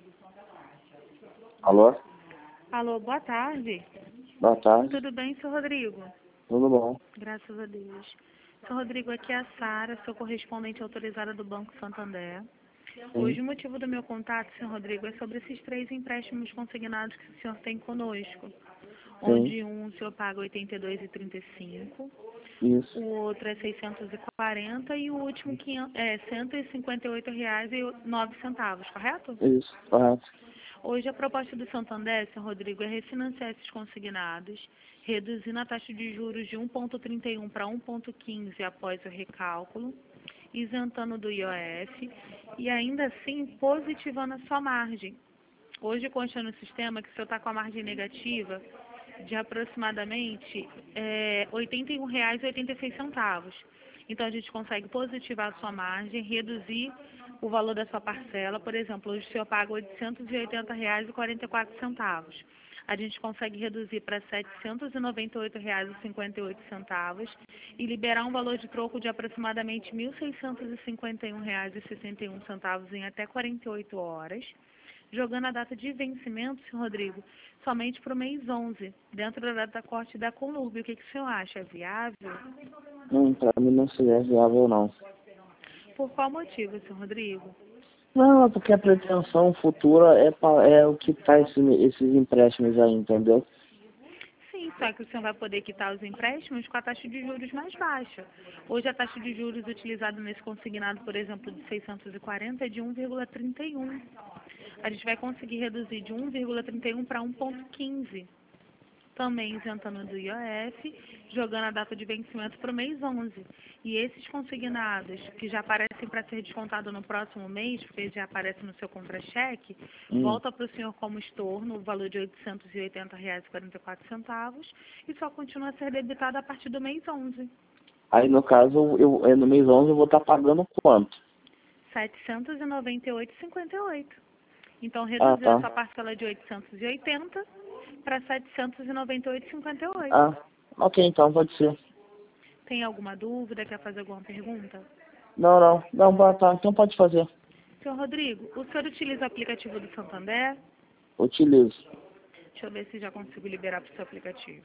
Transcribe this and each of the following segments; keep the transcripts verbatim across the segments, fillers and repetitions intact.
Alô? Alô, boa tarde. Boa tarde. Tudo bem, seu Rodrigo? Tudo bom? Graças a Deus. Seu Rodrigo, aqui é a Sara, sua correspondente autorizada do Banco Santander. Sim. Hoje o motivo do meu contato, senhor Rodrigo, é sobre esses três empréstimos consignados que o senhor tem conosco. Onde um o senhor paga oitenta e dois reais e trinta e cinco centavos, Isso. o outro é seiscentos e quarenta e o último quinhentos é cento e cinquenta e oito reais e nove centavos, correto? Isso, correto. Hoje a proposta do Santander, senhor Rodrigo, é refinanciar esses consignados, reduzindo a taxa de juros de um vírgula trinta e um para um vírgula quinze após o recálculo, isentando do I O F e ainda assim positivando a sua margem. Hoje consta no sistema que o senhor está com a margem negativa de aproximadamente é, oitenta e um reais e oitenta e seis centavos. Então a gente consegue positivar a sua margem, reduzir o valor da sua parcela. Por exemplo, hoje o senhor paga oitocentos e oitenta reais e quarenta e quatro centavos. A gente consegue reduzir para setecentos e noventa e oito reais e cinquenta e oito centavos e liberar um valor de troco de aproximadamente mil seiscentos e cinquenta e um reais e sessenta e um centavos em até quarenta e oito horas, jogando a data de vencimento, senhor Rodrigo, somente para o mês onze, dentro da data corte da Conurb. O que, que o senhor acha? É viável? Hum, pra mim não seria viável, não. Por qual motivo, senhor Rodrigo? Não, é porque a pretensão futura é, pa- é o que tá esse, esses empréstimos aí, entendeu? Sim, só que o senhor vai poder quitar os empréstimos com a taxa de juros mais baixa. Hoje a taxa de juros utilizada nesse consignado, por exemplo, de seiscentos e quarenta é de um vírgula trinta e um. A gente vai conseguir reduzir de um vírgula trinta e um para um vírgula quinze. Também isentando do I O F, jogando a data de vencimento para o mês onze. E esses consignados, que já aparecem para ser descontado no próximo mês, porque já aparece no seu contra-cheque, Hum. volta para o senhor como estorno, o valor de oitocentos e oitenta reais e quarenta e quatro centavos, e só continua a ser debitado a partir do mês onze. Aí, no caso, eu, eu, no mês onze eu vou estar pagando quanto? setecentos e noventa e oito reais e cinquenta e oito centavos. Então, Ah, reduziu tá. essa parcela de oitocentos e oitenta para setecentos e noventa e oito reais e cinquenta e oito centavos. Ah, ok, então, pode ser. Tem alguma dúvida? Quer fazer alguma pergunta? Não, não. Não, boa tarde. Então pode fazer. Senhor Rodrigo, o senhor utiliza o aplicativo do Santander? Utilizo. Deixa eu ver se já consigo liberar para o seu aplicativo.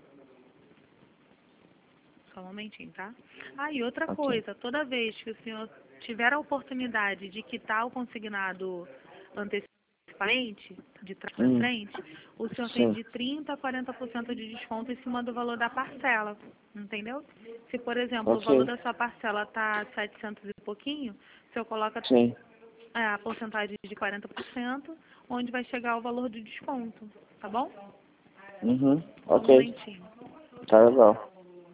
Só um momentinho, tá? Ah, e outra Ok. coisa, toda vez que o senhor tiver a oportunidade de quitar o consignado antecipadamente, de trás para Hum, frente, o senhor tem sim. de trinta a quarenta por cento de desconto em cima do valor da parcela, entendeu? Se, por exemplo, o valor Ok. da sua parcela está setecentos e pouquinho, o senhor coloca Sim. é, a porcentagem de quarenta por cento, onde vai chegar o valor de desconto, tá bom? Uhum. Só um Ok. momentinho. Tá legal.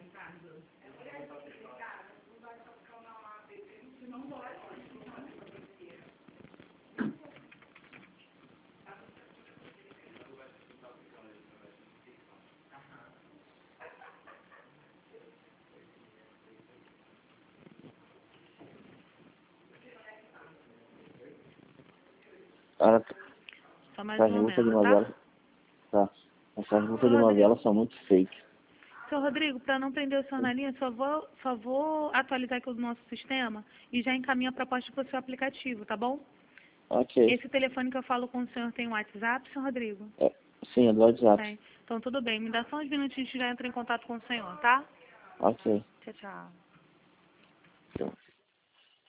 Ah, Só mais essas um músicas de momento, tá? novela. Tá. Essas músicas Seu de novela Rodrigo, são muito fake. seu Rodrigo, para não prender o senhor na linha, só vou, só vou atualizar aqui o nosso sistema e já encaminho a proposta para o seu aplicativo, tá bom? Ok. Esse telefone que eu falo com o senhor tem um WhatsApp, seu Rodrigo? É, sim, é do WhatsApp. Tem. Então tudo bem, me dá só uns minutinhos que já entro em contato com o senhor, tá? Ok. Tchau, tchau. Então.